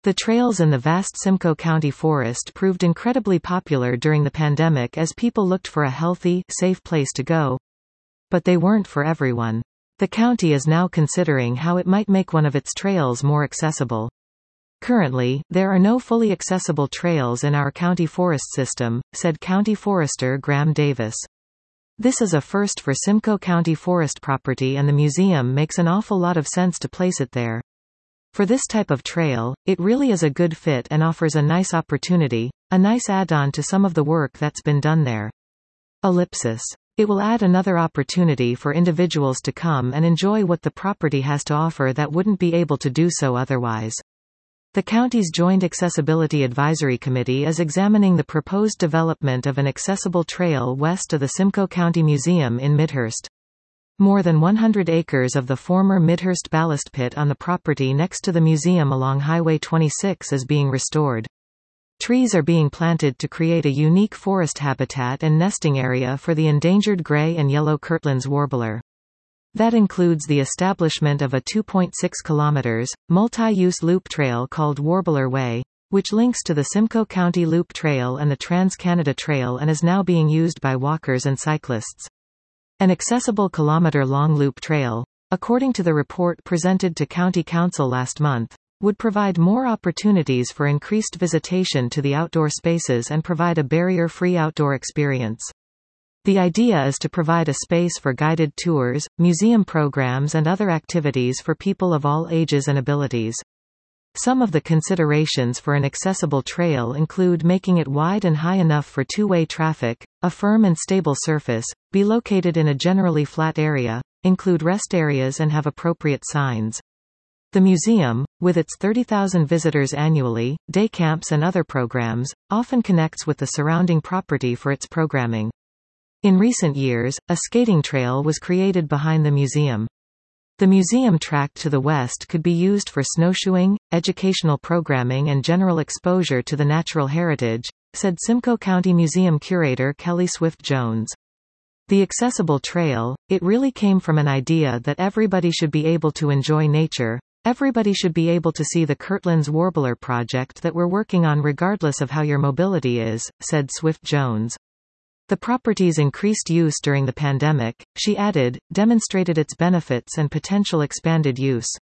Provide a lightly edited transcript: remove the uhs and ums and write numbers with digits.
The trails in the vast Simcoe County forest proved incredibly popular during the pandemic as people looked for a healthy, safe place to go. But they weren't for everyone. The county is now considering how it might make one of its trails more accessible. Currently, there are no fully accessible trails in our county forest system, said County Forester Graham Davis. This is a first for Simcoe County forest property, and the museum makes an awful lot of sense to place it there. For this type of trail, it really is a good fit and offers a nice opportunity, a nice add-on to some of the work that's been done there. Ellipsis. It will add another opportunity for individuals to come and enjoy what the property has to offer that wouldn't be able to do so otherwise. The county's Joint Accessibility Advisory Committee is examining the proposed development of an accessible trail west of the Simcoe County Museum in Midhurst. More than 100 acres of the former Midhurst ballast pit on the property next to the museum along Highway 26 is being restored. Trees are being planted to create a unique forest habitat and nesting area for the endangered gray and yellow Kirtland's warbler. That includes the establishment of a 2.6 km, multi-use loop trail called Warbler Way, which links to the Simcoe County Loop Trail and the Trans-Canada Trail and is now being used by walkers and cyclists. An accessible kilometer-long loop trail, according to the report presented to County Council last month, would provide more opportunities for increased visitation to the outdoor spaces and provide a barrier-free outdoor experience. The idea is to provide a space for guided tours, museum programs and other activities for people of all ages and abilities. Some of the considerations for an accessible trail include making it wide and high enough for two-way traffic, a firm and stable surface, be located in a generally flat area, include rest areas and have appropriate signs. The museum, with its 30,000 visitors annually, day camps and other programs, often connects with the surrounding property for its programming. In recent years, a skating trail was created behind the museum. The museum tract to the west could be used for snowshoeing, educational programming and general exposure to the natural heritage, said Simcoe County Museum curator Kelly Swift Jones. The accessible trail, it really came from an idea that everybody should be able to enjoy nature, everybody should be able to see the Kirtland's Warbler project that we're working on regardless of how your mobility is, said Swift Jones. The property's increased use during the pandemic, she added, demonstrated its benefits and potential expanded use.